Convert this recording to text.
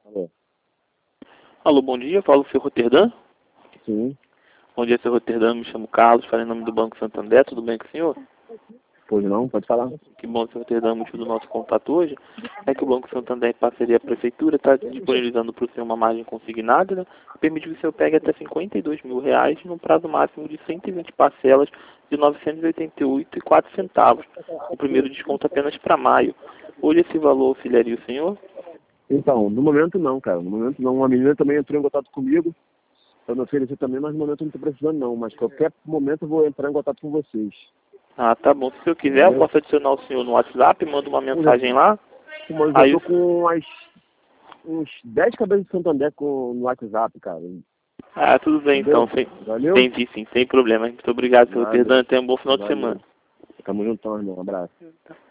Alô? Alô, bom dia, falo com o seu Roterdã. Sim, Bom dia, seu Roterdã, me chamo Carlos, falo em nome do Banco Santander, tudo bem com o senhor? pois não, pode falar. Que bom, seu Roterdã, o motivo do nosso contato hoje é que o Banco Santander, em parceria com a Prefeitura, está disponibilizando para o senhor uma margem consignada, né, que permite que o senhor pegue até R$ 52 mil num prazo máximo de 120 parcelas de R$ 988,04. O primeiro desconto apenas para maio. Hoje esse valor auxiliaria o senhor? Então, no momento não, cara. No momento não. Uma menina também entrou em contato comigo para me oferecer também, mas no momento eu não estou precisando não. Mas qualquer momento eu vou entrar em contato com vocês. Ah, tá bom. Se o senhor quiser, eu Entendeu? posso adicionar o senhor no WhatsApp, mando uma Eu já, mensagem lá. mas eu Aí tô com uns 10 cabeças de Santander no WhatsApp, cara. Ah, tudo bem então. Entendeu? Valeu? Entendi sim, sem problema. Muito obrigado, seu Nada. Perdão. Tenha um bom final de semana. Valeu. Tamo juntão, irmão. Um abraço.